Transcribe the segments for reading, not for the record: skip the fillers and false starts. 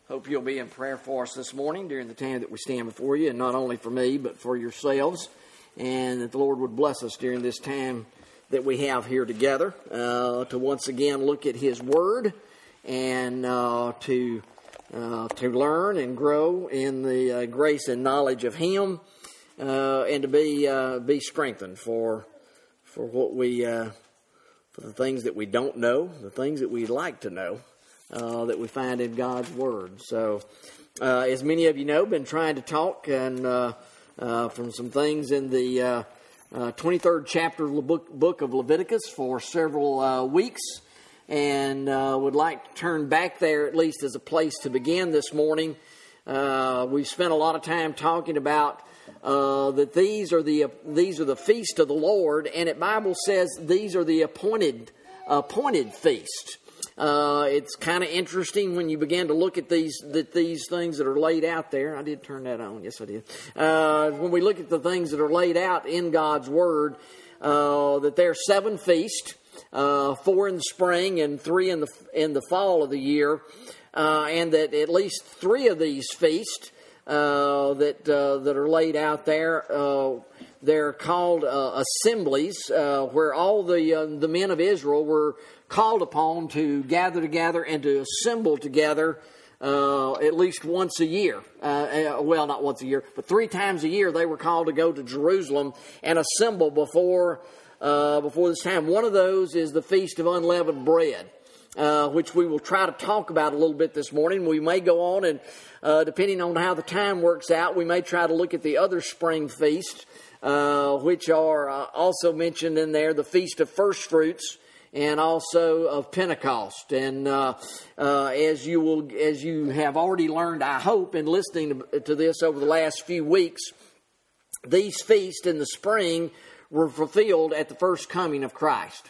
Hope you'll be in prayer for us this morning during the time that we stand before you, and not only for me, but for yourselves, and that the Lord would bless us during this time that we have here together to once again look at His Word and to learn and grow in the grace and knowledge of Him, and to be strengthened for what we for the things that we don't know, the things that we'd like to know. That we find in God's Word. So, as many of you know, been trying to talk and from some things in the 23rd chapter of the book of Leviticus for several weeks, and would like to turn back there at least as a place to begin this morning. We've spent a lot of time talking about that these are the feast of the Lord, and the Bible says these are the appointed feast. It's kind of interesting when you begin to look at these things that are laid out there. I did turn that on. Yes, I did. When we look at the things that are laid out in God's Word, that there are 7 feasts, 4 in the spring and 3 in the fall of the year, and that at least 3 of these feasts that are laid out there, they're called assemblies, where all the men of Israel were called upon to gather together and to assemble together at least once a year. Well, not once a year, but 3 times a year they were called to go to Jerusalem and assemble before this time. One of those is the Feast of Unleavened Bread, which we will try to talk about a little bit this morning. We may go on and, depending on how the time works out, we may try to look at the other spring feasts, which are also mentioned in there, the Feast of First Fruits, and also of Pentecost. And as you have already learned, I hope, in listening to this over the last few weeks, these feasts in the spring were fulfilled at the first coming of Christ.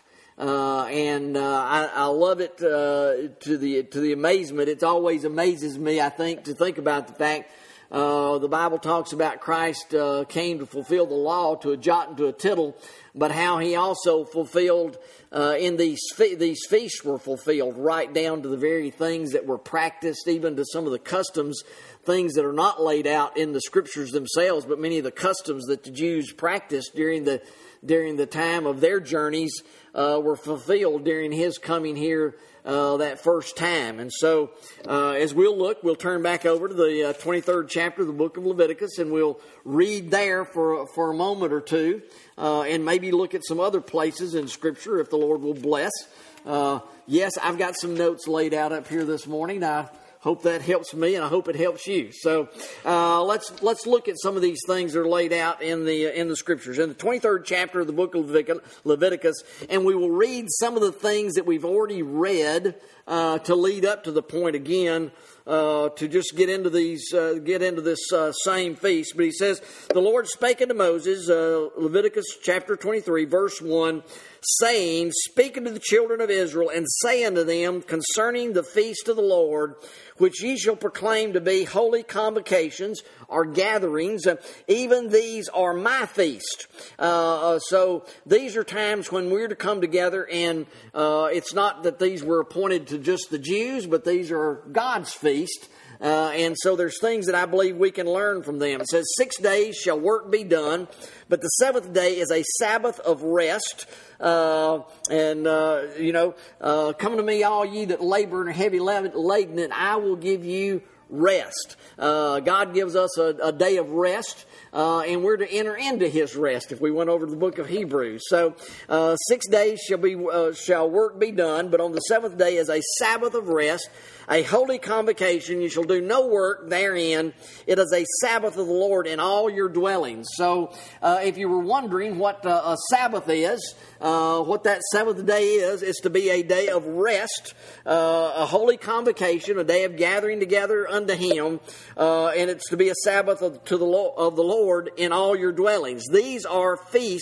I love it to the amazement. It always amazes me, I think, to think about the fact the Bible talks about Christ came to fulfill the law to a jot and to a tittle, but how He also fulfilled in these feasts were fulfilled right down to the very things that were practiced, even to some of the customs, things that are not laid out in the Scriptures themselves, but many of the customs that the Jews practiced during the time of their journeys were fulfilled during His coming here that first time. And so as we'll turn back over to the 23rd chapter of the book of Leviticus, and we'll read there for a moment or two, and maybe look at some other places in Scripture if the Lord will bless. Yes, I've got some notes laid out up here this morning. I hope that helps me, and I hope it helps you. So let's look at some of these things that are laid out in the Scriptures. In the 23rd chapter of the book of Leviticus, and we will read some of the things that we've already read to lead up to the point again, to just get into this same feast. But he says, the Lord spake unto Moses, Leviticus chapter 23, verse 1, saying, speak unto the children of Israel, and say unto them concerning the feast of the Lord, which ye shall proclaim to be holy convocations or gatherings, even these are my feast. So these are times when we're to come together, and it's not that these were appointed to just the Jews, but these are God's feast. And so there's things that I believe we can learn from them. It says, 6 days shall work be done, but the 7th day is a Sabbath of rest. Come to me, all ye that labor and are heavy laden, and I will give you rest. God gives us a day of rest, and we're to enter into His rest if we went over to the book of Hebrews. So 6 days shall work be done, but on the 7th day is a Sabbath of rest, a holy convocation. You shall do no work therein. It is a Sabbath of the Lord in all your dwellings. So if you were wondering what a Sabbath is, what that 7th day is to be a day of rest, a holy convocation, a day of gathering together unto Him, and it's to be a Sabbath of the Lord in all your dwellings. These are feasts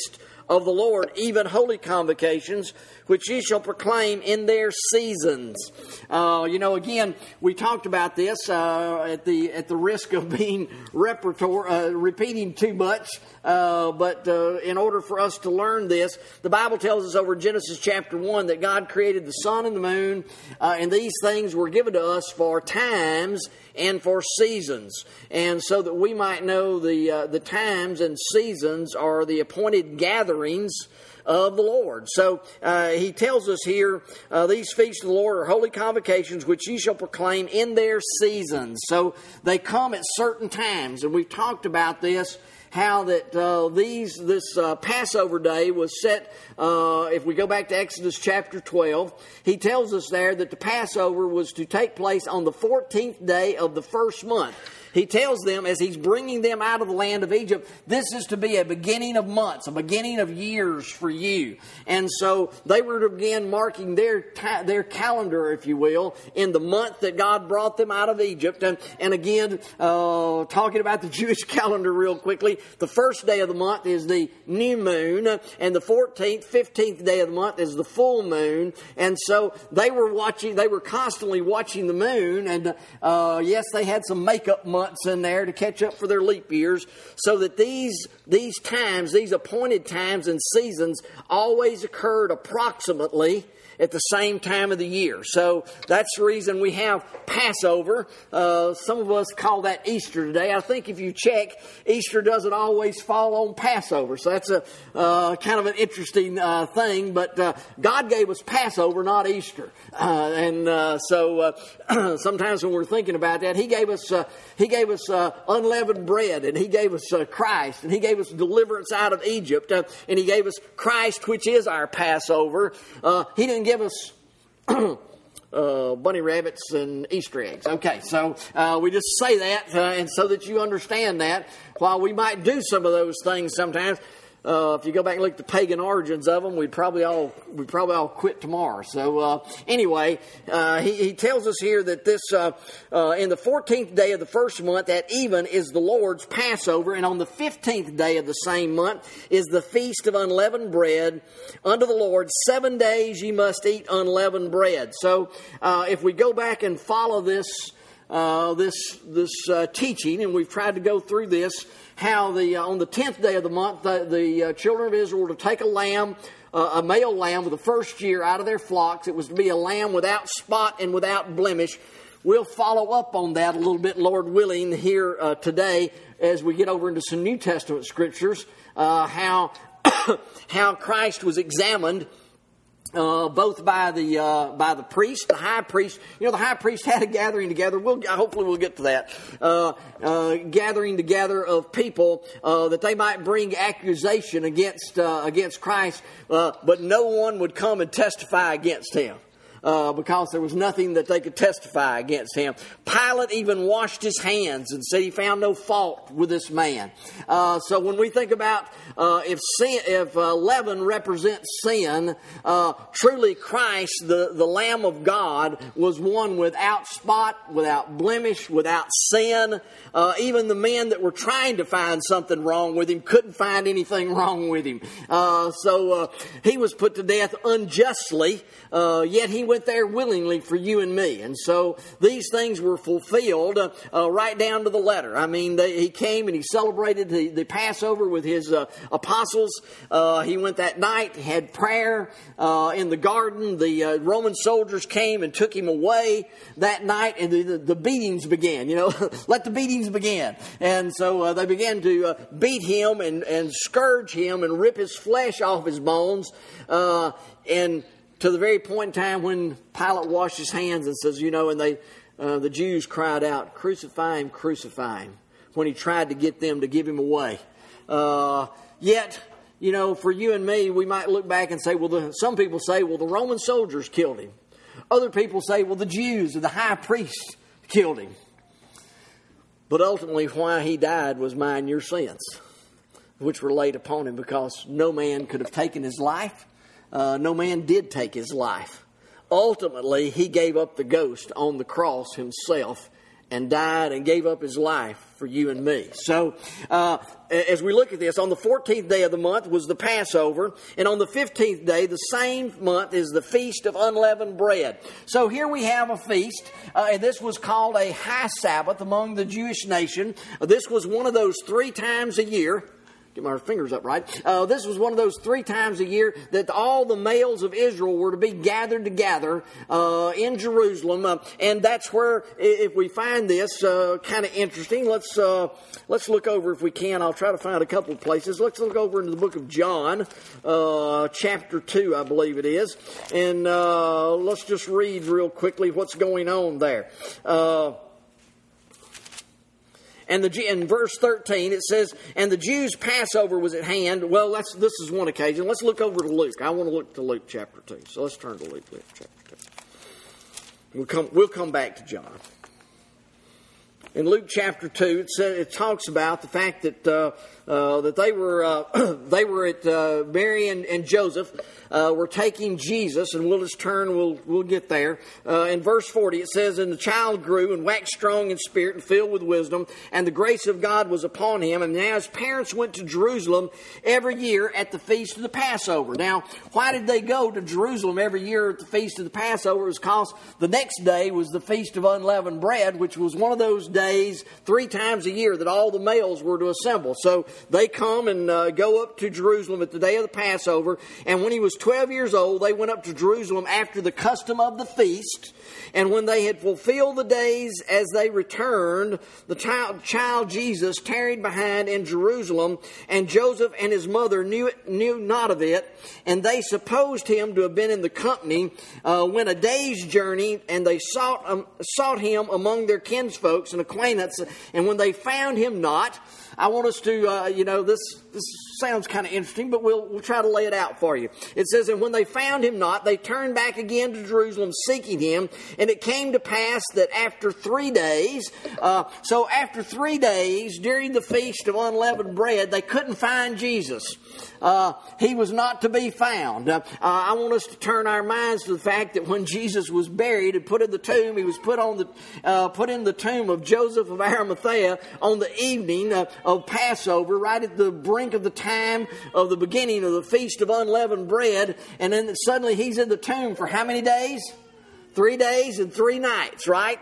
of the Lord, even holy convocations, which ye shall proclaim in their seasons. Again, we talked about this at the risk of being repeating too much. But in order for us to learn this, the Bible tells us over in Genesis chapter 1 that God created the sun and the moon, and these things were given to us for times and for seasons. And so that we might know the times and seasons are the appointed gatherings of the Lord. So he tells us here, these feasts of the Lord are holy convocations, which ye shall proclaim in their seasons. So they come at certain times, and we've talked about this, how that this Passover day was set, if we go back to Exodus chapter 12, he tells us there that the Passover was to take place on the 14th day of the first month. He tells them, as he's bringing them out of the land of Egypt, this is to be a beginning of months, a beginning of years for you. And so they were to begin marking their calendar, if you will, in the month that God brought them out of Egypt. And again, talking about the Jewish calendar real quickly, the first day of the month is the new moon, and the 14th, 15th day of the month is the full moon. And so they were constantly watching the moon, and yes, they had some makeup months in there to catch up for their leap years, so that these times, these appointed times and seasons, always occurred approximately at the same time of the year. So that's the reason we have Passover. Some of us call that Easter today. I think if you check, Easter doesn't always fall on Passover. So that's a kind of an interesting thing. But God gave us Passover, not Easter. So sometimes when we're thinking about that, He gave us unleavened bread, and He gave us Christ, and He gave us deliverance out of Egypt, and He gave us Christ, which is our Passover. He didn't give us bunny rabbits and Easter eggs. Okay, so we just say that, and so that you understand that, while we might do some of those things sometimes, if you go back and look at the pagan origins of them, we'd probably all quit tomorrow. So anyway, he tells us here that this in the 14th day of the first month at even is the Lord's Passover, and on the 15th day of the same month is the feast of unleavened bread unto the Lord. 7 days ye must eat unleavened bread. So if we go back and follow this teaching, and we've tried to go through this, how on the 10th day of the month, the children of Israel were to take a lamb, a male lamb with the first year out of their flocks. It was to be a lamb without spot and without blemish. We'll follow up on that a little bit, Lord willing, here today as we get over into some New Testament scriptures, how Christ was examined both by the priest, the high priest. You know, the high priest had a gathering together. Hopefully we'll get to that. Gathering together of people that they might bring accusation against Christ, but no one would come and testify against him. Because there was nothing that they could testify against him. Pilate even washed his hands and said he found no fault with this man. So when we think about if leaven represents sin, truly Christ, the Lamb of God, was one without spot, without blemish, without sin. Even the men that were trying to find something wrong with him couldn't find anything wrong with him. So he was put to death unjustly, yet he went there willingly for you and me. And so these things were fulfilled right down to the letter. I mean, he came and he celebrated the Passover with his apostles. He went that night, had prayer in the garden. The Roman soldiers came and took him away that night, and the beatings began. You know, let the beatings begin. And so they began to beat him and scourge him and rip his flesh off his bones. And to the very point in time when Pilate washed his hands and says, and the Jews cried out, "Crucify him, crucify him," when he tried to get them to give him away. Yet, for you and me, we might look back and say, some people say, the Roman soldiers killed him. Other people say, the Jews or the high priest killed him. But ultimately, why he died was mine and your sins, which were laid upon him, because no man could have taken his life. No man did take his life. Ultimately, he gave up the ghost on the cross himself and died and gave up his life for you and me. So, as we look at this, on the 14th day of the month was the Passover, and on the 15th day, the same month, is the Feast of Unleavened Bread. So here we have a feast, and this was called a high Sabbath among the Jewish nation. This was one of those 3 times a year. Get my fingers up right. This was one of those 3 times a year that all the males of Israel were to be gathered together in Jerusalem, and that's where, if we find this kind of interesting, let's look over if we can. I'll try to find a couple of places. Let's look over into the book of John, chapter 2, I believe it is, and let's just read real quickly what's going on there. And in verse 13, it says, and the Jews' Passover was at hand. Well, this is one occasion. Let's look over to Luke. I want to look to Luke chapter 2. So let's turn to Luke chapter 2. We'll come back to John. In Luke chapter 2, it talks about the fact that they were at Mary and Joseph were taking Jesus, and we'll just turn. We'll get there. In verse 40, it says, and the child grew and waxed strong in spirit and filled with wisdom, and the grace of God was upon him. And now his parents went to Jerusalem every year at the feast of the Passover. Now, why did they go to Jerusalem every year at the feast of the Passover? It was because the next day was the Feast of Unleavened Bread, which was one of those days 3 times a year that all the males were to assemble. So they come and go up to Jerusalem at the day of the Passover. And when he was 12 years old, they went up to Jerusalem after the custom of the feast. And when they had fulfilled the days as they returned, the child Jesus tarried behind in Jerusalem, and Joseph and his mother knew not of it, and they supposed him to have been in the company, went a day's journey, and they sought him among their kinsfolks and acquaintance, and when they found him not, I want us to, this sounds kind of interesting, but we'll try to lay it out for you. It says, and when they found him not, they turned back again to Jerusalem seeking him. And it came to pass that after 3 days, after 3 days during the Feast of Unleavened Bread, they couldn't find Jesus. He was not to be found. I want us to turn our minds to the fact that when Jesus was buried and put in the tomb, he was put in the tomb of Joseph of Arimathea on the evening of Passover, right at the brink of the time of the beginning of the Feast of Unleavened Bread. And then suddenly he's in the tomb for how many days? 3 days and 3 nights, right?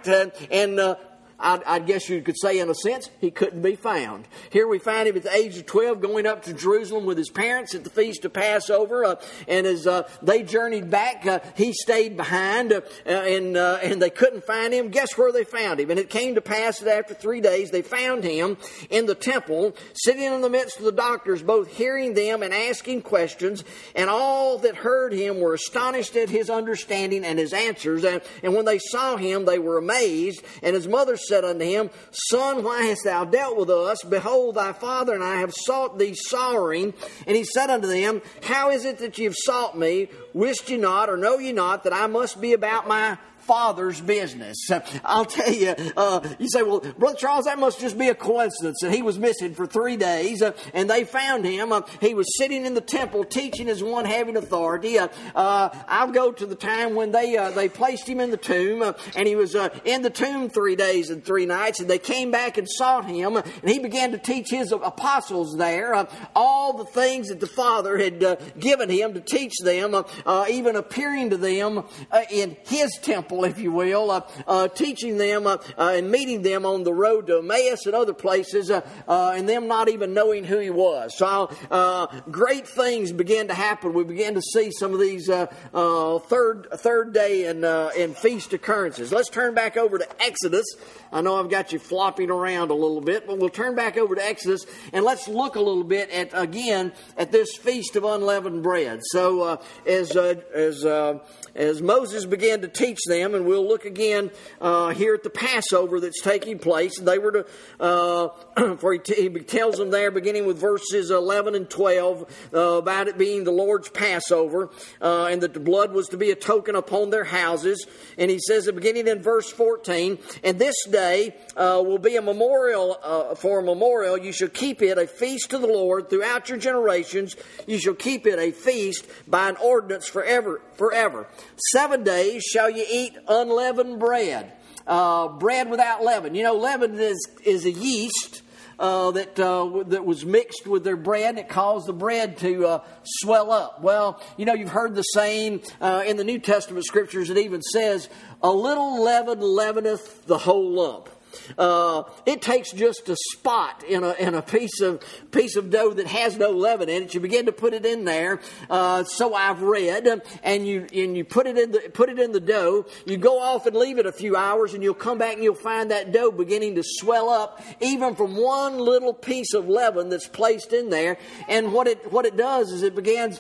I guess you could say, in a sense, he couldn't be found. Here we find him at the age of 12 going up to Jerusalem with his parents at the Feast of Passover. And as they journeyed back, he stayed behind, and they couldn't find him. Guess where they found him? And it came to pass that after 3 days, they found him in the temple, sitting in the midst of the doctors, both hearing them and asking questions. And all that heard him were astonished at his understanding and his answers. And when they saw him, they were amazed. And his mother said unto him, Son, why hast thou dealt with us? Behold, thy father and I have sought thee sorrowing. And he said unto them, How is it that ye have sought me? Wist ye not, or know ye not, that I must be about my Father's business? I'll tell you, you say, well, Brother Charles, that must just be a coincidence that he was missing for 3 days, and they found him. He was sitting in the temple teaching as one having authority. I'll go to the time when they placed him in the tomb, and he was in the tomb 3 days and 3 nights, and they came back and sought him, and he began to teach his apostles there all the things that the Father had given him to teach them, even appearing to them in his temple, if you will, teaching them and meeting them on the road to Emmaus and other places, and them not even knowing who he was. So great things began to happen. We began to see some of these third day and feast occurrences. Let's turn back over to Exodus. I know I've got you flopping around a little bit, but we'll turn back over to Exodus and let's look a little bit at this Feast of Unleavened Bread. So as Moses began to teach them, and we'll look again here at the Passover that's taking place. They were to, for he tells them there, beginning with verses 11 and 12, about it being the Lord's Passover, and that the blood was to be a token upon their houses. And he says, beginning in verse 14, and this day will be a memorial, for a memorial. You shall keep it a feast to the Lord throughout your generations. You shall keep it a feast by an ordinance forever. 7 days shall you eat unleavened bread. bread without leaven. You know, leaven is a yeast that was mixed with their bread, and it caused the bread to swell up. Well, you know, you've heard the saying in the New Testament scriptures. It even says, "A little leaven leaveneth the whole lump." It takes just a spot in a piece of dough that has no leaven in it. You begin to put it in there. So I've read, and you put it in the dough. You go off and leave it a few hours, and you'll come back and you'll find that dough beginning to swell up, even from one little piece of leaven that's placed in there. And what it does is it begins.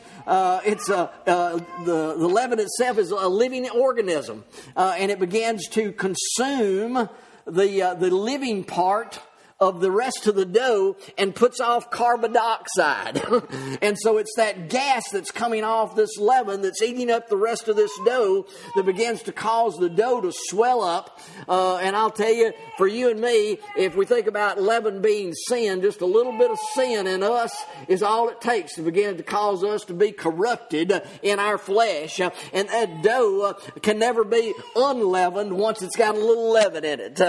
The leaven itself is a living organism, and it begins to consume the living part of the rest of the dough and puts off carbon dioxide. And so it's that gas that's coming off this leaven that's eating up the rest of this dough that begins to cause the dough to swell up. And I'll tell you, for you and me, if we think about leaven being sin, just a little bit of sin in us is all it takes to begin to cause us to be corrupted in our flesh. And that dough can never be unleavened once it's got a little leaven in it.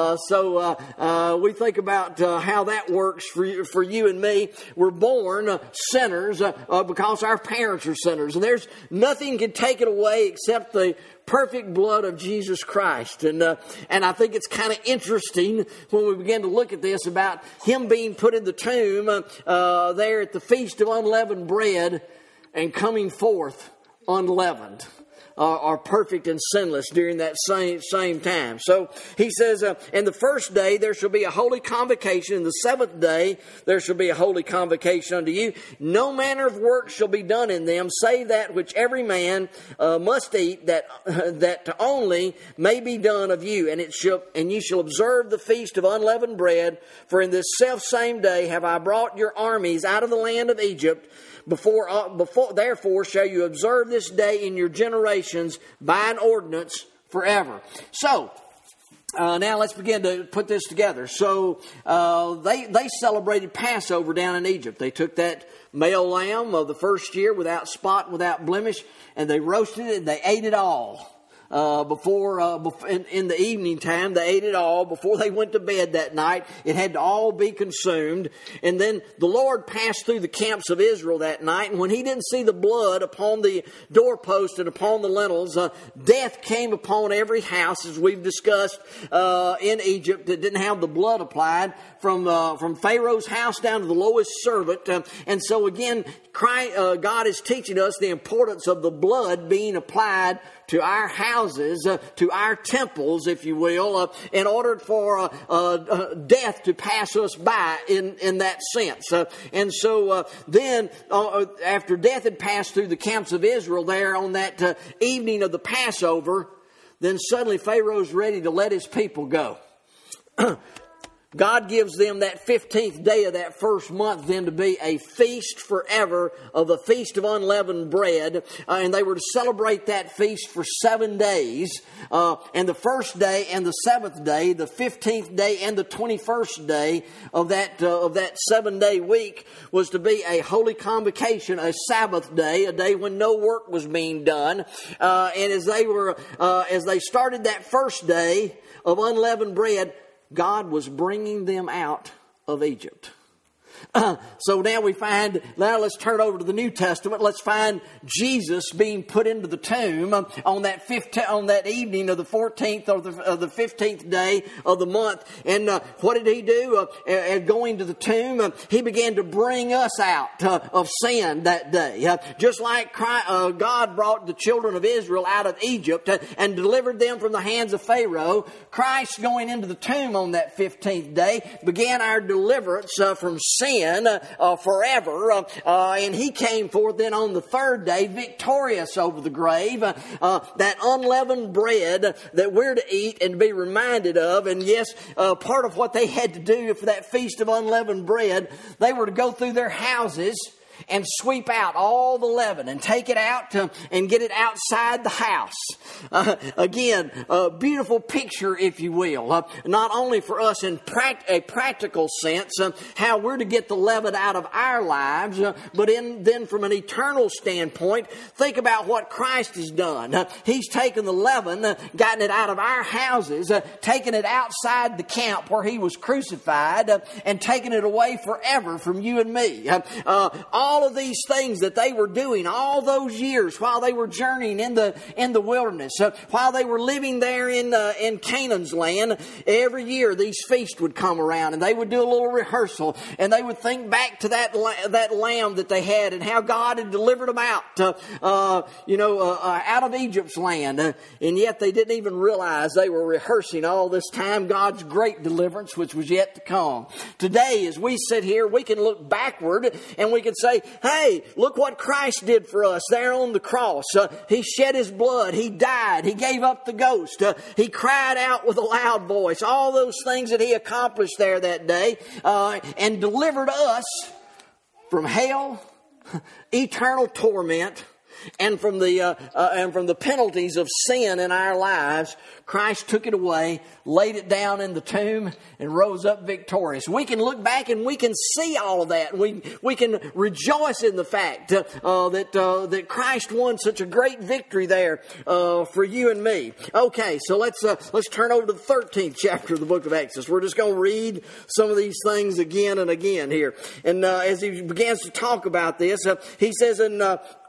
So we think about how that works for you and me. We're born sinners because our parents are sinners. And there's nothing can take it away except the perfect blood of Jesus Christ. And I think it's kind of interesting when we begin to look at this about Him being put in the tomb there at the Feast of Unleavened Bread and coming forth unleavened. Are perfect and sinless during that same time. So he says, in the first day there shall be a holy convocation. In the seventh day there shall be a holy convocation unto you. No manner of work shall be done in them, save that which every man must eat, that only may be done of you. And you shall observe the feast of unleavened bread. For in this selfsame day have I brought your armies out of the land of Egypt. Therefore shall you observe this day in your generations by an ordinance forever. So, now let's begin to put this together. So, they celebrated Passover down in Egypt. They took that male lamb of the first year without spot, without blemish, and they roasted it and they ate it all. In the evening time, they ate it all. Before they went to bed that night, it had to all be consumed. And then the Lord passed through the camps of Israel that night. And when He didn't see the blood upon the doorpost and upon the lintels, death came upon every house, as we've discussed in Egypt, that didn't have the blood applied, from Pharaoh's house down to the lowest servant. And so again, God is teaching us the importance of the blood being applied to our houses, to our temples, if you will, in order for death to pass us by in that sense. And so then, after death had passed through the camps of Israel there on that evening of the Passover, then suddenly Pharaoh's ready to let his people go. God gives them that 15th day of that first month then to be a feast forever of the Feast of Unleavened Bread. And they were to celebrate that feast for 7 days. And the first day and the 7th day, the 15th day and the 21st day of that 7-day week was to be a holy convocation, a Sabbath day, a day when no work was being done. And as they started that first day of unleavened bread, God was bringing them out of Egypt. So now let's turn over to the New Testament. Let's find Jesus being put into the tomb on that evening of the 14th or the 15th day of the month. And what did He do? Going to the tomb, He began to bring us out of sin that day. Just like God brought the children of Israel out of Egypt and delivered them from the hands of Pharaoh, Christ going into the tomb on that 15th day began our deliverance from sin forever, and He came forth then on the third day victorious over the grave, that unleavened bread that we're to eat and be reminded of. And yes, part of what they had to do for that Feast of Unleavened Bread, they were to go through their houses and sweep out all the leaven and take it out and get it outside the house. Again, a beautiful picture, if you will, not only for us in a practical sense, how we're to get the leaven out of our lives, but then from an eternal standpoint, think about what Christ has done. He's taken the leaven, gotten it out of our houses, taken it outside the camp where He was crucified, and taken it away forever from you and me. All of these things that they were doing all those years while they were journeying in the wilderness, while they were living there in Canaan's land, every year these feasts would come around and they would do a little rehearsal and they would think back to that lamb that they had and how God had delivered them out of Egypt's land, and yet they didn't even realize they were rehearsing all this time God's great deliverance, which was yet to come. Today, as we sit here, we can look backward and we can say, hey, look what Christ did for us there on the cross. He shed His blood. He died. He gave up the ghost. He cried out with a loud voice. All those things that He accomplished there that day and delivered us from hell, eternal torment, and from the penalties of sin in our lives. Christ took it away, laid it down in the tomb, and rose up victorious. We can look back and we can see all of that. We can rejoice in the fact that Christ won such a great victory there for you and me. Okay, so let's turn over to the 13th chapter of the book of Exodus. We're just going to read some of these things again and again here. And as he begins to talk about this, he says in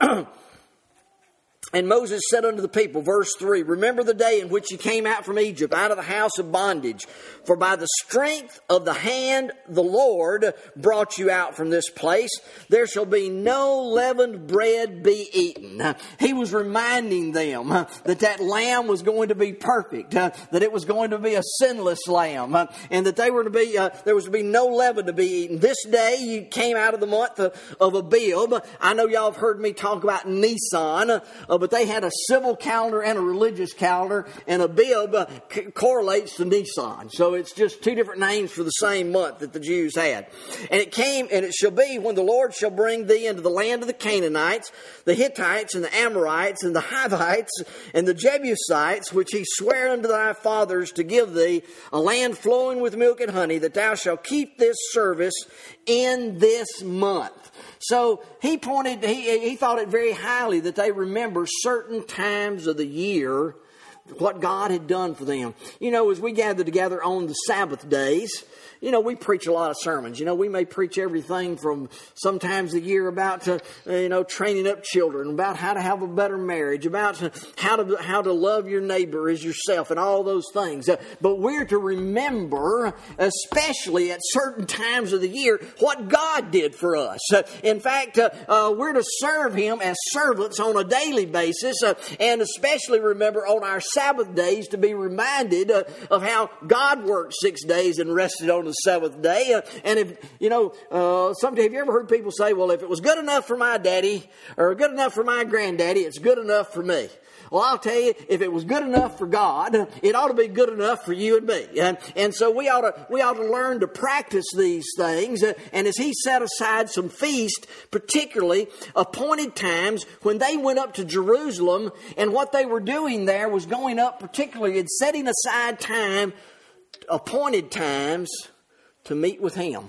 And Moses said unto the people, verse 3, remember the day in which you came out from Egypt, out of the house of bondage. For by the strength of the hand the Lord brought you out from this place. There shall be no leavened bread be eaten. He was reminding them that lamb was going to be perfect, that it was going to be a sinless lamb, and that they were to be there was to be no leaven to be eaten. This day you came out of the month of Abib. I know y'all have heard me talk about Nisan, but they had a civil calendar and a religious calendar, and Abib correlates to Nisan. So it's just two different names for the same month that the Jews had. And it came, and it shall be when the Lord shall bring thee into the land of the Canaanites, the Hittites, and the Amorites, and the Hivites, and the Jebusites, which He sware unto thy fathers to give thee, a land flowing with milk and honey, that thou shalt keep this service in this month. So he thought it very highly that they remember certain times of the year what God had done for them. You know, as we gather together on the Sabbath days, you know, we preach a lot of sermons. You know, we may preach everything from sometimes a year about, training up children, about how to have a better marriage, about how to love your neighbor as yourself, and all those things. But we're to remember, especially at certain times of the year, what God did for us. In fact, we're to serve Him as servants on a daily basis, and especially remember on our Sabbath days to be reminded of how God worked 6 days and rested on the seventh day. And if, someday, have you ever heard people say, well, if it was good enough for my daddy or good enough for my granddaddy, it's good enough for me. Well, I'll tell you, if it was good enough for God, it ought to be good enough for you and me. And so we ought to learn to practice these things. And as He set aside some feasts, particularly appointed times when they went up to Jerusalem, and what they were doing there was going up particularly and setting aside time, appointed times, to meet with Him.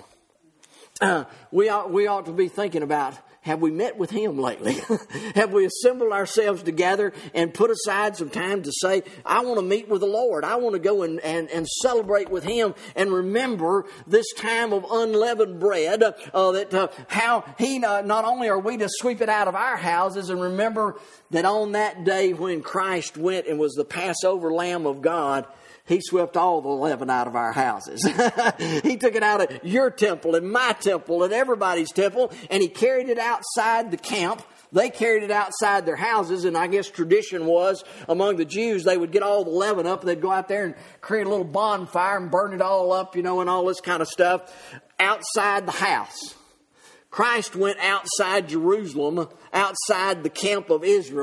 We ought to be thinking about, have we met with Him lately? Have we assembled ourselves together and put aside some time to say, I want to meet with the Lord. I want to go and celebrate with Him and remember this time of unleavened bread, how He, not only are we to sweep it out of our houses, and remember that on that day when Christ went and was the Passover Lamb of God, He swept all the leaven out of our houses. He took it out of your temple and my temple and everybody's temple, and He carried it outside the camp. They carried it outside their houses, and I guess tradition was among the Jews, they would get all the leaven up, and they'd go out there and create a little bonfire and burn it all up, and all this kind of stuff outside the house. Christ went outside Jerusalem, outside the camp of Israel,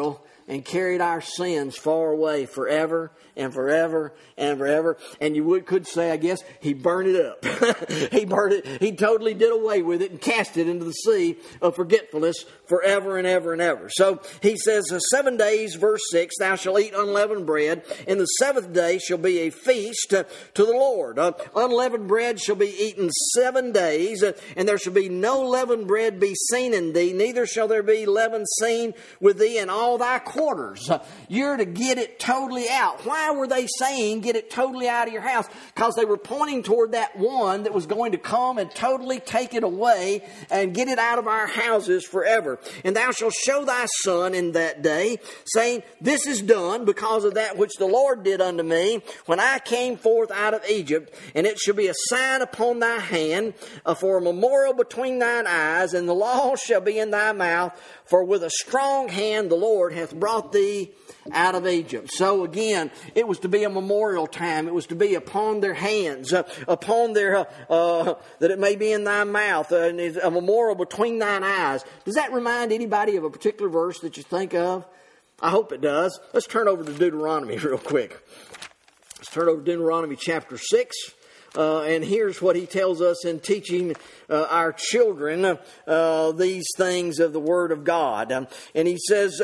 and carried our sins far away forever and forever and forever. And you could say, I guess, He burned it up. He burned it. He totally did away with it and cast it into the sea of forgetfulness forever and ever and ever. So He says, 7 days, verse 6, thou shalt eat unleavened bread, and the seventh day shall be a feast to the Lord. Unleavened bread shall be eaten 7 days, and there shall be no leavened bread be seen in thee, neither shall there be leaven seen with thee in all thy quarters. You're to get it totally out. Why were they saying get it totally out of your house? Because they were pointing toward that one that was going to come and totally take it away and get it out of our houses forever. And thou shalt show thy son in that day, saying, this is done because of that which the Lord did unto me when I came forth out of Egypt. And it shall be a sign upon thy hand, for a memorial between thine eyes, and the law shall be in thy mouth. For with a strong hand the Lord hath brought thee out of Egypt. So again, it was to be a memorial time. It was to be upon their hands, upon their, that it may be in thy mouth, a memorial between thine eyes. Does that remind anybody of a particular verse that you think of? I hope it does. Let's turn over to Deuteronomy real quick. Let's turn over to Deuteronomy chapter 6. And here's what he tells us in teaching our children these things of the Word of God. And he says,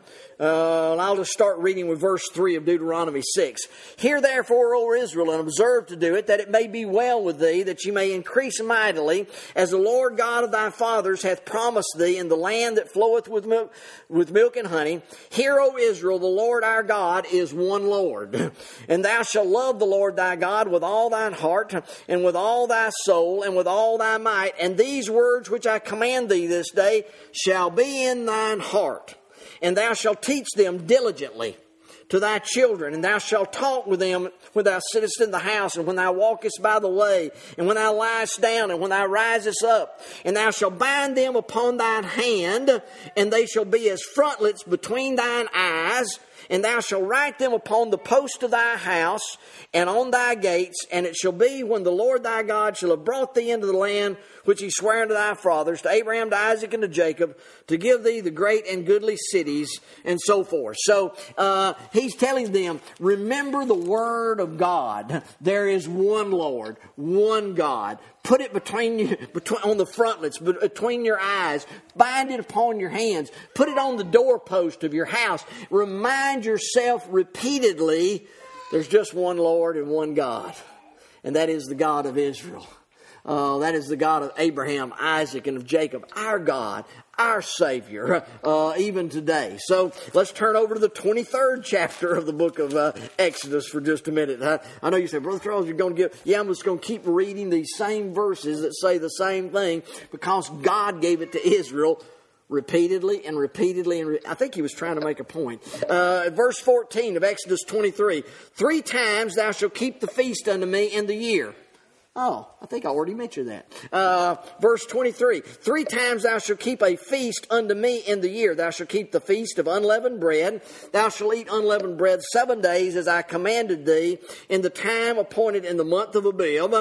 I'll just start reading with verse 3 of Deuteronomy 6. Hear therefore, O Israel, and observe to do it, that it may be well with thee, that ye may increase mightily, as the Lord God of thy fathers hath promised thee in the land that floweth with milk and honey. Hear, O Israel, the Lord our God is one Lord. And thou shalt love the Lord thy God with all thine heart, and with all thy soul, and with all thy might. And these words which I command thee this day shall be in thine heart. And thou shalt teach them diligently to thy children, and thou shalt talk with them when thou sittest in the house, and when thou walkest by the way, and when thou liest down, and when thou risest up. And thou shalt bind them upon thine hand, and they shall be as frontlets between thine eyes. And thou shalt write them upon the post of thy house and on thy gates. And it shall be when the Lord thy God shall have brought thee into the land which he sware unto thy fathers, to Abraham, to Isaac, and to Jacob, to give thee the great and goodly cities, and so forth. So he's telling them, remember the Word of God. There is one Lord, one God. Put it between on the frontlets, between your eyes. Bind it upon your hands. Put it on the doorpost of your house. Remind yourself repeatedly, there's just one Lord and one God. And that is the God of Israel. That is the God of Abraham, Isaac, and of Jacob. Our God, our Savior, even today. So let's turn over to the 23rd chapter of the book of Exodus for just a minute. I know you say, Brother Charles, you're going to give... Yeah, I'm just going to keep reading these same verses that say the same thing because God gave it to Israel repeatedly and repeatedly. And I think he was trying to make a point. Verse 14 of Exodus 23. 3 times thou shalt keep the feast unto me in the year. Oh, I think I already mentioned that. Verse 23, 3 times thou shalt keep a feast unto me in the year. Thou shalt keep the feast of unleavened bread. Thou shalt eat unleavened bread 7 days as I commanded thee in the time appointed in the month of Abib.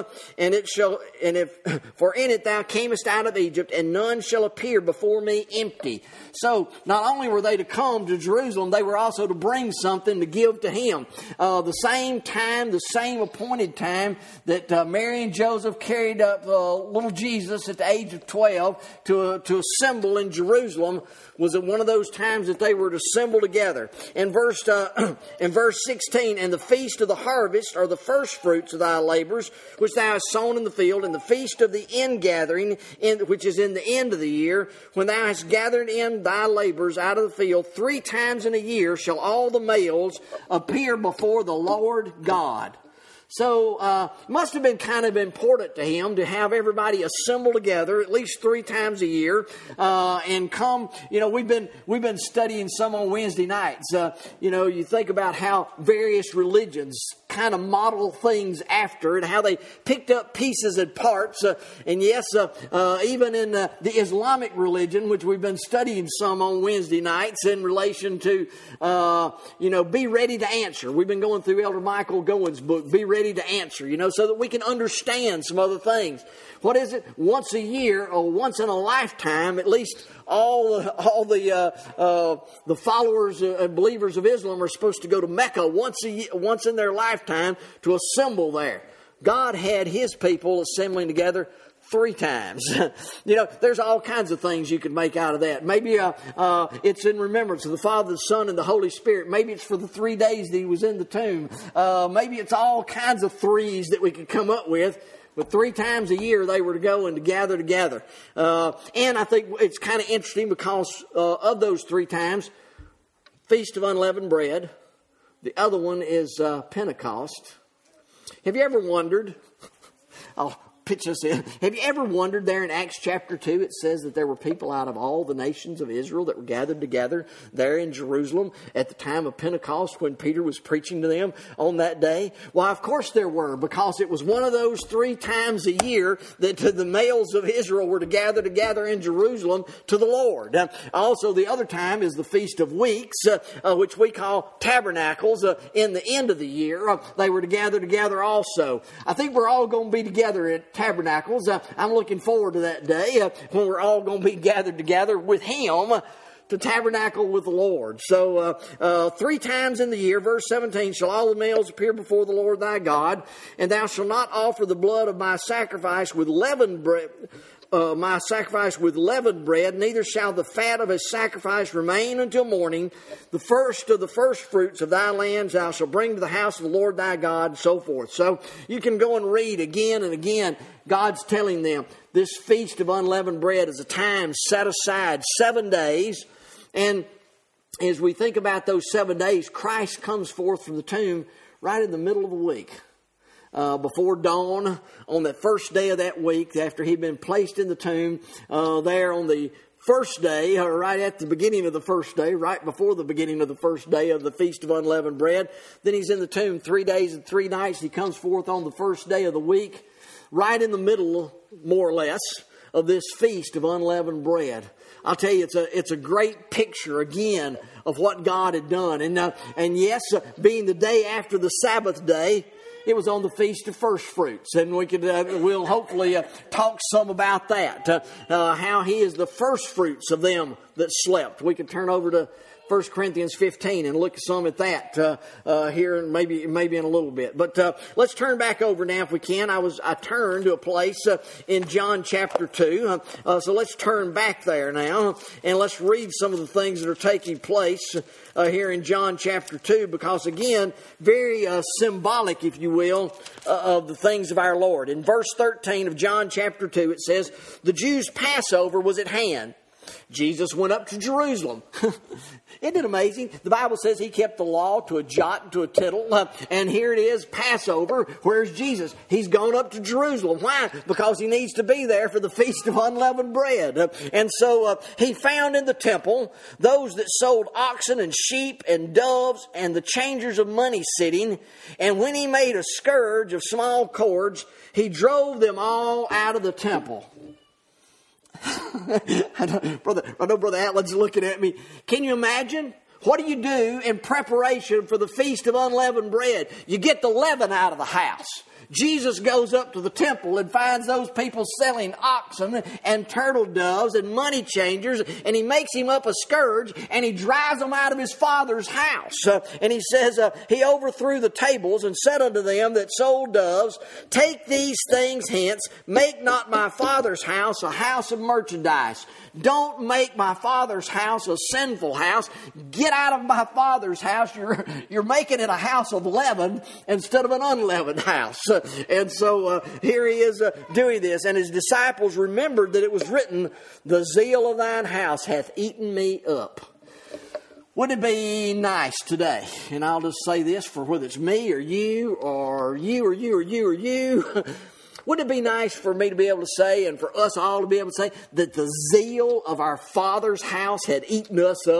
For in it thou camest out of Egypt, and none shall appear before me empty. So not only were they to come to Jerusalem, they were also to bring something to give to him. The same time, the same appointed time that Mary and Joseph carried up little Jesus at the age of 12 to assemble in Jerusalem was at one of those times that they were to assemble together. In verse 16, and the feast of the harvest are the first fruits of thy labors, which thou hast sown in the field, and the feast of the ingathering, which is in the end of the year, when thou hast gathered in thy labors out of the field. 3 times in a year shall all the males appear before the Lord God. So it must have been kind of important to him to have everybody assemble together at least 3 times a year and come. You know, we've been studying some on Wednesday nights. You think about how various religions kind of model things after and how they picked up pieces and parts. And yes, even in the Islamic religion, which we've been studying some on Wednesday nights in relation to, be ready to answer. We've been going through Elder Michael Goins' book, Be Ready to Answer, so that we can understand some other things. What is it? Once a year or once in a lifetime, at least all the followers and believers of Islam are supposed to go to Mecca once in their lifetime to assemble there. God had His people assembling together 3 times. There's all kinds of things you could make out of that. Maybe it's in remembrance of the Father, the Son, and the Holy Spirit. Maybe it's for the 3 days that He was in the tomb. Maybe it's all kinds of threes that we could come up with. But 3 times a year they were to go and to gather together. And I think it's kind of interesting because of those 3 times, Feast of Unleavened Bread. The other one is Pentecost. Have you ever wondered... I'll pitch this in. Have you ever wondered there in Acts chapter 2, it says that there were people out of all the nations of Israel that were gathered together there in Jerusalem at the time of Pentecost when Peter was preaching to them on that day? Why, of course there were, because it was one of those 3 times a year that the males of Israel were to gather together in Jerusalem to the Lord. Also, the other time is the Feast of Weeks, which we call Tabernacles. In the end of the year, they were to gather together also. I think we're all going to be together at Tabernacles. I'm looking forward to that day when we're all going to be gathered together with Him to tabernacle with the Lord. So 3 times in the year, verse 17, shall all the males appear before the Lord thy God, and thou shalt not offer the blood of my sacrifice with leavened bread. Neither shall the fat of his sacrifice remain until morning. The first of the first fruits of thy lands thou shalt bring to the house of the Lord thy God, and so forth. So you can go and read again and again. God's telling them this Feast of Unleavened Bread is a time set aside, 7 days. And as we think about those 7 days, Christ comes forth from the tomb right in the middle of the week. Before dawn, on that first day of that week, after he'd been placed in the tomb, there on the first day, or right at the beginning of the first day, right before the beginning of the first day of the Feast of Unleavened Bread. Then he's in the tomb 3 days and 3 nights. He comes forth on the first day of the week, right in the middle, more or less, of this Feast of Unleavened Bread. I'll tell you, it's a great picture, again, of what God had done. And yes, being the day after the Sabbath day, it was on the Feast of First Fruits, and we'll hopefully talk some about that, how He is the first fruits of them that slept. We could turn over to 1 Corinthians 15 and look some at that here and maybe in a little bit. But let's turn back over now if we can. I turned to a place in John chapter 2. So let's turn back there now and let's read some of the things that are taking place here in John chapter 2, because again, very symbolic, if you will, of the things of our Lord. In verse 13 of John chapter 2, it says, the Jews' Passover was at hand. Jesus went up to Jerusalem. Isn't it amazing? The Bible says He kept the law to a jot and to a tittle. And here it is, Passover. Where's Jesus? He's gone up to Jerusalem. Why? Because He needs to be there for the Feast of Unleavened Bread. And so He found in the temple those that sold oxen and sheep and doves and the changers of money sitting. And when He made a scourge of small cords, He drove them all out of the temple. I know Brother Atlin's looking at me. Can you imagine? What do you do in preparation for the Feast of Unleavened Bread? You get the leaven out of the house. Jesus goes up to the temple and finds those people selling oxen and turtle doves and money changers, and He makes him up a scourge and He drives them out of his Father's house. And He says, He overthrew the tables and said unto them that sold doves, take these things hence, make not my Father's house a house of merchandise. Don't make my Father's house a sinful house. Get out of my Father's house. You're making it a house of leaven instead of an unleavened house. And so here He is doing this. And His disciples remembered that it was written, the zeal of thine house hath eaten me up. Wouldn't it be nice today? And I'll just say this for whether it's me or you or you or you or you or you. Wouldn't it be nice for me to be able to say, and for us all to be able to say, that the zeal of our Father's house had eaten us up?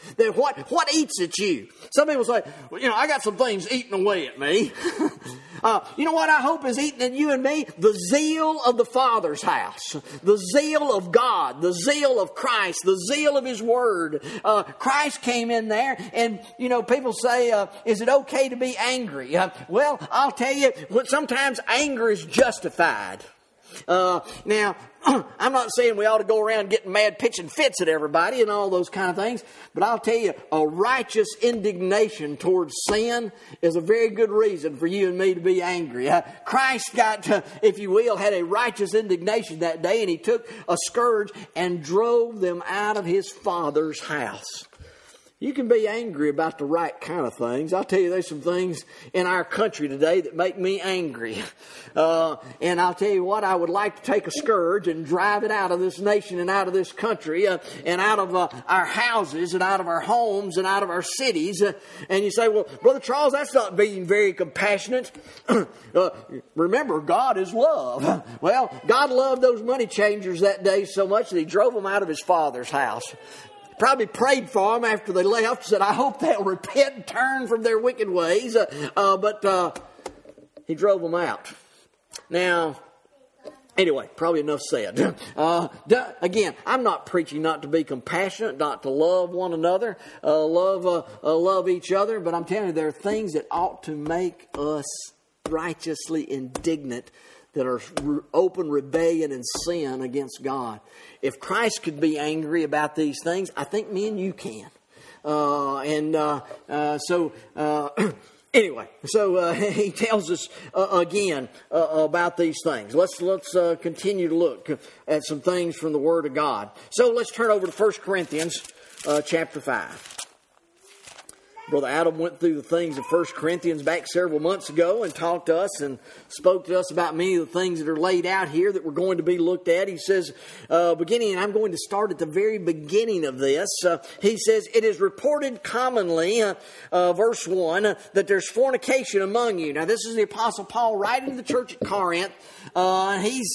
That what eats at you? Some people say, well, I got some things eating away at me. You know what I hope is eating at you and me? The zeal of the Father's house. The zeal of God. The zeal of Christ. The zeal of His Word. Christ came in there and, people say, is it okay to be angry? Well, I'll tell you, sometimes anger is justified. Now, I'm not saying we ought to go around getting mad, pitching fits at everybody and all those kind of things, but I'll tell you, a righteous indignation towards sin is a very good reason for you and me to be angry. Christ if you will, had a righteous indignation that day, and He took a scourge and drove them out of His Father's house. You can be angry about the right kind of things. I'll tell you, there's some things in our country today that make me angry. And I'll tell you what, I would like to take a scourge and drive it out of this nation and out of this country and out of our houses and out of our homes and out of our cities. And you say, well, Brother Charles, that's not being very compassionate. Remember, God is love. Well, God loved those money changers that day so much that He drove them out of His Father's house. Probably prayed for them after they left, said, I hope they'll repent and turn from their wicked ways. But He drove them out. Now, anyway, probably enough said. Again, I'm not preaching not to be compassionate, not to love one another, love each other. But I'm telling you, there are things that ought to make us righteously indignant, that are open rebellion and sin against God. If Christ could be angry about these things, I think me and you can. Anyway, so he tells us again about these things. Let's continue to look at some things from the Word of God. So let's turn over to 1 Corinthians chapter 5. Brother Adam went through the things of 1 Corinthians back several months ago and talked to us and spoke to us about many of the things that are laid out here that we're going to be looked at. He says, and I'm going to start at the very beginning of this. He says, it is reported commonly, verse 1, that there's fornication among you. Now, this is the Apostle Paul writing to the church at Corinth. He's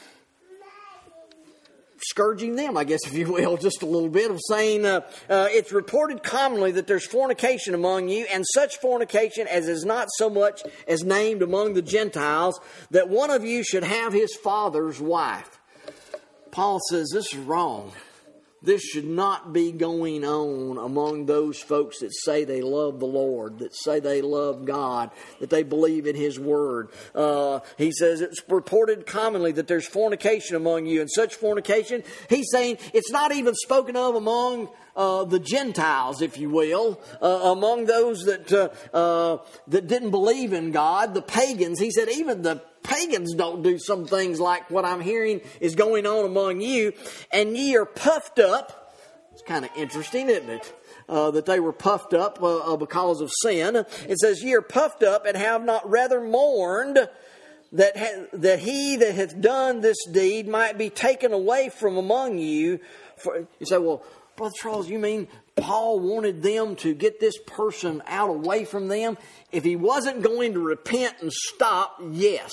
scourging them, I guess, if you will, just a little bit, of saying, it's reported commonly that there's fornication among you, and such fornication as is not so much as named among the Gentiles, that one of you should have his father's wife. Paul says this is wrong. This should not be going on among those folks that say they love the Lord, that say they love God, that they believe in His Word. He says it's reported commonly that there's fornication among you, and such fornication, he's saying it's not even spoken of among the Gentiles, if you will, among those that didn't believe in God, the pagans. He said even the pagans don't do some things like what I'm hearing is going on among you, and ye are puffed up. It's kind of interesting, isn't it? That they were puffed up because of sin. It says, ye are puffed up and have not rather mourned that he that hath done this deed might be taken away from among you. You say, well, Brother Charles, you mean Paul wanted them to get this person out away from them? If he wasn't going to repent and stop, yes.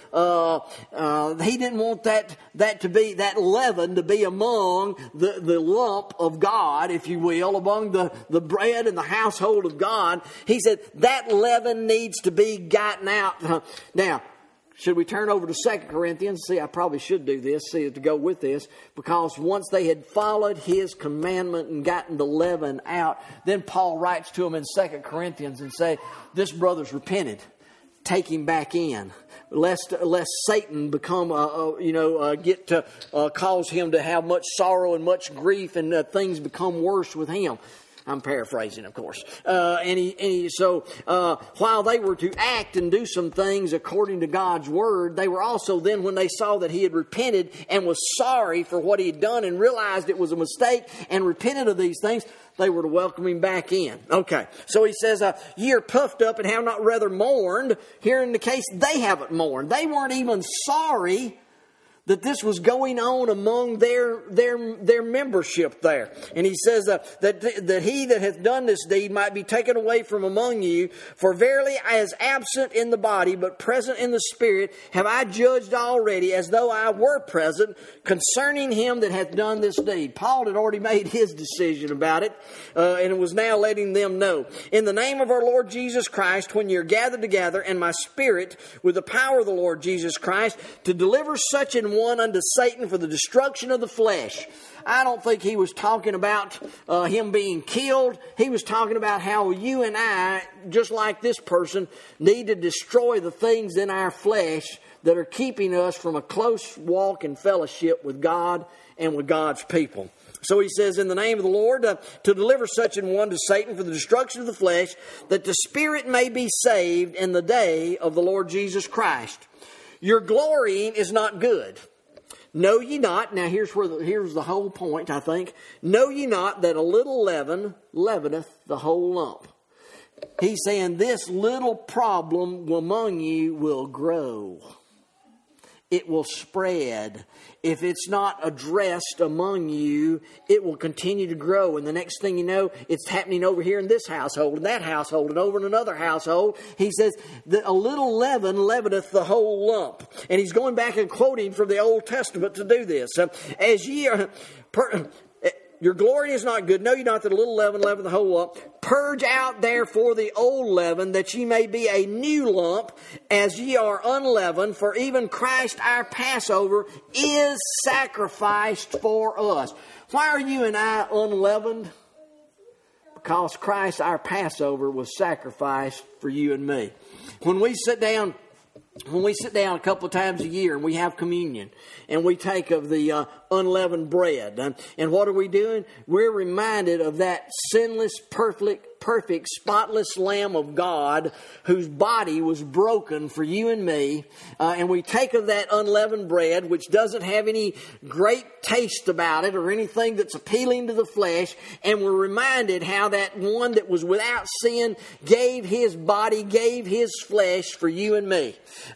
He didn't want that to be, that leaven to be among the lump of God, if you will, among the bread and the household of God. He said that leaven needs to be gotten out. Now, should we turn over to 2 Corinthians? See, I probably should do this, to go with this, because once they had followed his commandment and gotten the leaven out, then Paul writes to them in 2 Corinthians and say, this brother's repented. Take him back in, lest Satan become, cause him to have much sorrow and much grief, and things become worse with him. I'm paraphrasing, of course. So while they were to act and do some things according to God's Word, they were also then, when they saw that he had repented and was sorry for what he had done and realized it was a mistake and repented of these things, they were to welcome him back in. Okay, so he says, ye are puffed up and have not rather mourned. Here in the case, they haven't mourned. They weren't even sorry that this was going on among their membership there. And he says that he that hath done this deed might be taken away from among you. For verily, as absent in the body, but present in the spirit, have I judged already, as though I were present, concerning him that hath done this deed. Paul had already made his decision about it, and it was now letting them know. In the name of our Lord Jesus Christ, when you're gathered together, and my spirit, with the power of the Lord Jesus Christ, to deliver such an one unto Satan for the destruction of the flesh. I don't think he was talking about him being killed. He was talking about how you and I, just like this person, need to destroy the things in our flesh that are keeping us from a close walk and fellowship with God and with God's people. So he says, in the name of the Lord, to deliver such an one to Satan for the destruction of the flesh, that the spirit may be saved in the day of the Lord Jesus Christ. Your glorying is not good. Know ye not, now here's the whole point, I think. Know ye not that a little leaven leaveneth the whole lump. He's saying this little problem among you will grow. It will spread. If it's not addressed among you, it will continue to grow. And the next thing you know, it's happening over here in this household, and that household, and over in another household. He says, that a little leaven leaveneth the whole lump. And he's going back and quoting from the Old Testament to do this. As ye are... Your glory is not good. Know ye not that a little leaven leaveneth the whole lump? Purge out therefore the old leaven, that ye may be a new lump, as ye are unleavened. For even Christ our Passover is sacrificed for us. Why are you and I unleavened? Because Christ our Passover was sacrificed for you and me. When we sit down a couple of times a year and we have communion and we take of the unleavened bread, and what are we doing? We're reminded of that sinless, perfect, spotless Lamb of God whose body was broken for you and me, and we take of that unleavened bread, which doesn't have any great taste about it or anything that's appealing to the flesh, and we're reminded how that one that was without sin gave his body, gave his flesh for you and me.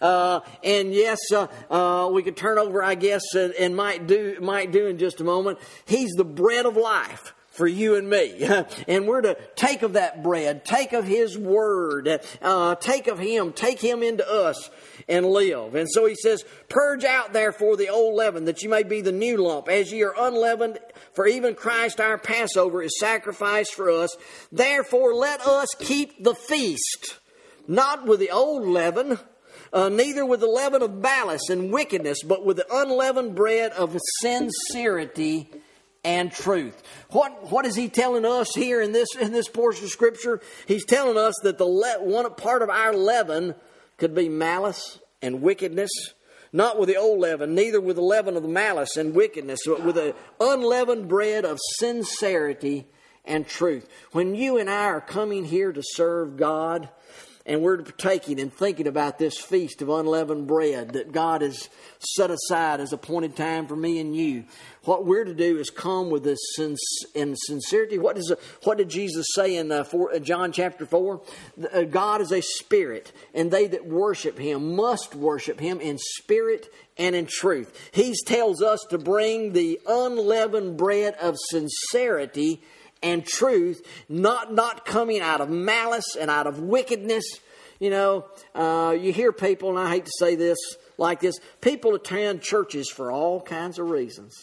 And yes, we could turn over, I guess, and might do in just a moment. He's the bread of life for you and me. And we're to take of that bread, take of His Word, take of Him, take Him into us and live. And so he says, purge out therefore the old leaven, that you may be the new lump, as ye are unleavened, for even Christ our Passover is sacrificed for us. Therefore let us keep the feast, not with the old leaven, neither with the leaven of malice and wickedness, but with the unleavened bread of sincerity and truth. What is he telling us here in this portion of Scripture? He's telling us that one part of our leaven could be malice and wickedness, not with the old leaven, neither with the leaven of malice and wickedness, but with the unleavened bread of sincerity and truth. When you and I are coming here to serve God, and we're partaking and thinking about this feast of unleavened bread that God has set aside as appointed time for me and you, what we're to do is come with this in sincerity. What did Jesus say in John chapter 4? God is a spirit, and they that worship Him must worship Him in spirit and in truth. He tells us to bring the unleavened bread of sincerity and truth, not coming out of malice and out of wickedness. You know, you hear people, and I hate to say this like this, people attend churches for all kinds of reasons.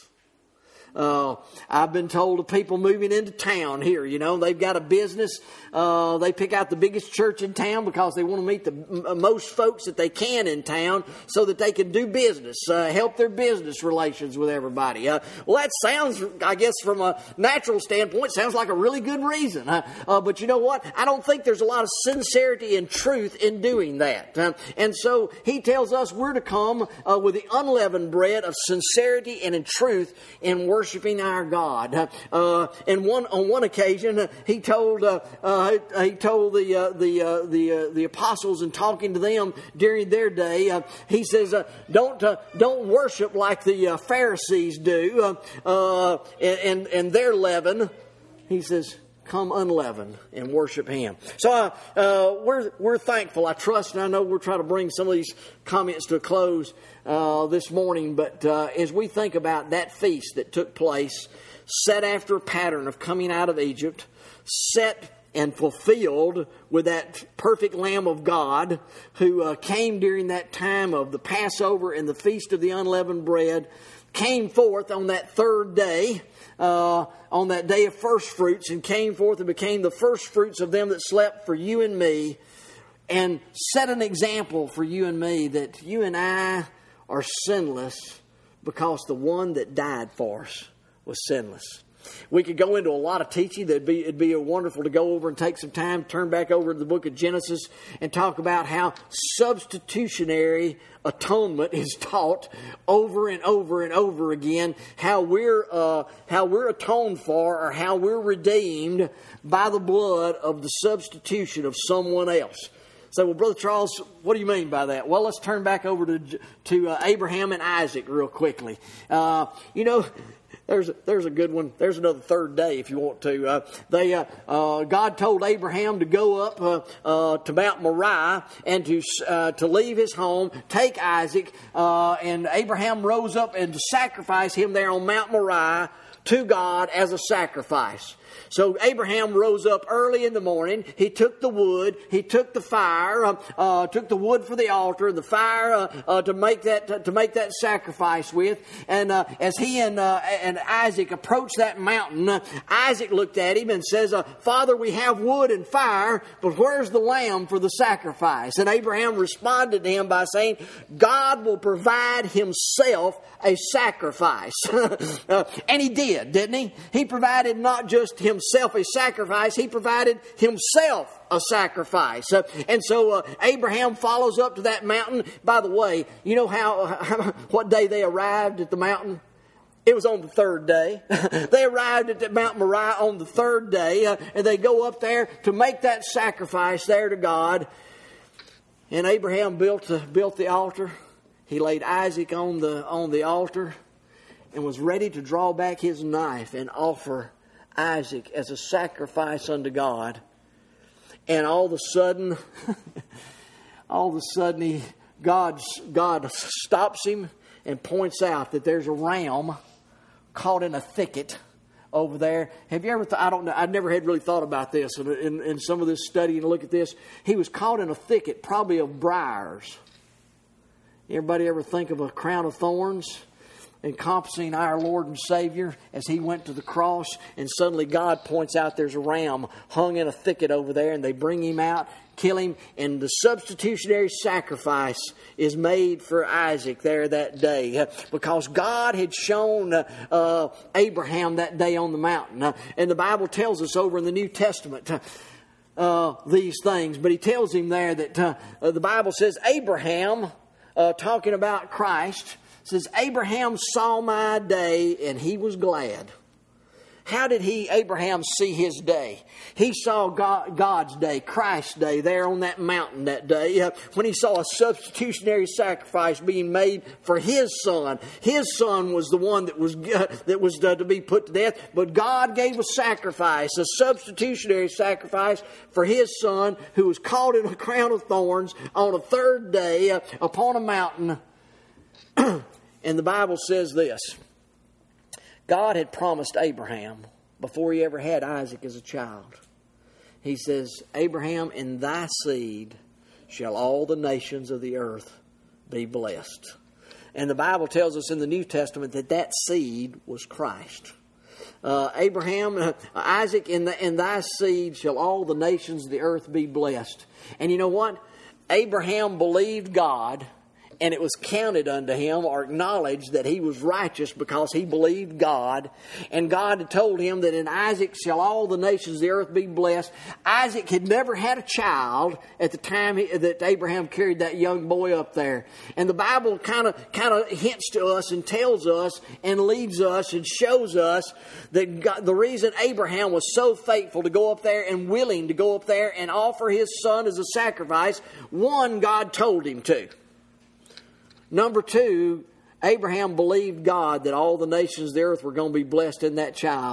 I've been told of people moving into town here, you know, they've got a business. They pick out the biggest church in town because they want to meet the most folks that they can in town so that they can do business, help their business relations with everybody. Well, that sounds, I guess, from a natural standpoint, sounds like a really good reason. But you know what? I don't think there's a lot of sincerity and truth in doing that. And so he tells us we're to come with the unleavened bread of sincerity and in truth in worshiping our God. And on one occasion, he told the apostles and talking to them during their day, he says, don't worship like the Pharisees do and their leaven. He says, come unleavened and worship Him. So we're thankful. I trust, and I know we're trying to bring some of these comments to a close this morning. But as we think about that feast that took place, set after a pattern of coming out of Egypt, set and fulfilled with that perfect Lamb of God who came during that time of the Passover and the Feast of the Unleavened Bread, came forth on that third day, on that day of first fruits, and came forth and became the first fruits of them that slept for you and me, and set an example for you and me that you and I are sinless because the one that died for us was sinless. We could go into a lot of teaching. It'd be wonderful to go over and take some time, turn back over to the book of Genesis and talk about how substitutionary atonement is taught over and over and over again. How we're atoned for, or how we're redeemed by the blood of the substitution of someone else. So, well, Brother Charles, what do you mean by that? Well, let's turn back over to Abraham and Isaac real quickly. There's a good one. There's another third day if you want to. God told Abraham to go up to Mount Moriah and to leave his home, take Isaac, and Abraham rose up and to sacrifice him there on Mount Moriah to God as a sacrifice. So Abraham rose up early in the morning. He took the wood. He took the fire. Took the wood for the altar and the fire to make that sacrifice with. And as he and Isaac approached that mountain, Isaac looked at him and says, "Father, we have wood and fire, but where's the lamb for the sacrifice?" And Abraham responded to him by saying, "God will provide Himself a sacrifice." And He did, didn't He? He provided not just Himself a sacrifice, He provided Himself a sacrifice. And so Abraham follows up to that mountain. By the way, you know what day they arrived at the mountain? It was on the third day. They arrived at Mount Moriah on the third day, and they go up there to make that sacrifice there to God. And Abraham built the altar. He laid Isaac on the altar and was ready to draw back his knife and offer Isaac as a sacrifice unto God. And all of a sudden, God stops him and points out that there's a ram caught in a thicket over there. Have you ever I don't know, I never had really thought about this in some of this study and look at this. He was caught in a thicket, probably of briars. Everybody ever think of a crown of thorns encompassing our Lord and Savior as He went to the cross, and suddenly God points out there's a ram hung in a thicket over there, and they bring him out, kill him, and the substitutionary sacrifice is made for Isaac there that day because God had shown Abraham that day on the mountain. And the Bible tells us over in the New Testament these things, but He tells him there that the Bible says Abraham, talking about Christ, says, "Abraham saw my day and he was glad." How did Abraham see his day? He saw God's day, Christ's day, there on that mountain that day, when he saw a substitutionary sacrifice being made for his son. His son was the one that was to be put to death, but God gave a sacrifice, a substitutionary sacrifice for His son, who was caught in a crown of thorns on a third day upon a mountain. And the Bible says this: God had promised Abraham before he ever had Isaac as a child. He says, "Abraham, in thy seed shall all the nations of the earth be blessed." And the Bible tells us in the New Testament that seed was Christ. Abraham, Isaac, in thy seed shall all the nations of the earth be blessed. And you know what? Abraham believed God, and it was counted unto him, or acknowledged, that he was righteous because he believed God. And God had told him that in Isaac shall all the nations of the earth be blessed. Isaac had never had a child at the time that Abraham carried that young boy up there. And the Bible kind of hints to us and tells us and leads us and shows us that God, the reason Abraham was so faithful to go up there and willing to go up there and offer his son as a sacrifice, one, God told him to. Number two, Abraham believed God that all the nations of the earth were going to be blessed in that child.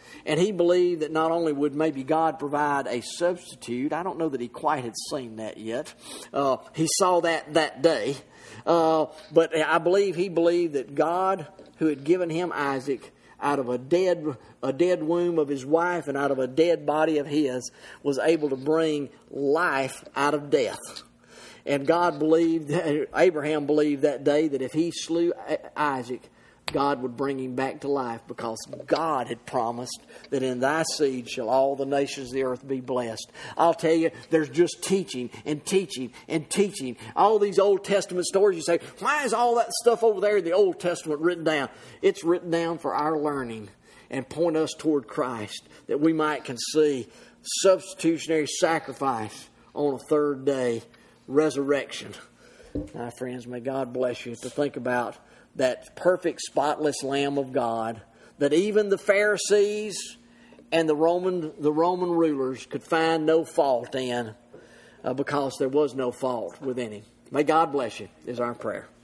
And he believed that not only would maybe God provide a substitute, I don't know that he quite had seen that yet. He saw that day. But I believe he believed that God, who had given him Isaac out of a dead womb of his wife and out of a dead body of his, was able to bring life out of death. And Abraham believed that day that if he slew Isaac, God would bring him back to life, because God had promised that in thy seed shall all the nations of the earth be blessed. I'll tell you, there's just teaching and teaching and teaching. All these Old Testament stories, you say, why is all that stuff over there in the Old Testament written down? It's written down for our learning and point us toward Christ, that we might can see substitutionary sacrifice on a third day, resurrection. My friends, may God bless you to think about that perfect, spotless Lamb of God that even the Pharisees and the Roman rulers could find no fault in, because there was no fault within him. May God bless you, is our prayer.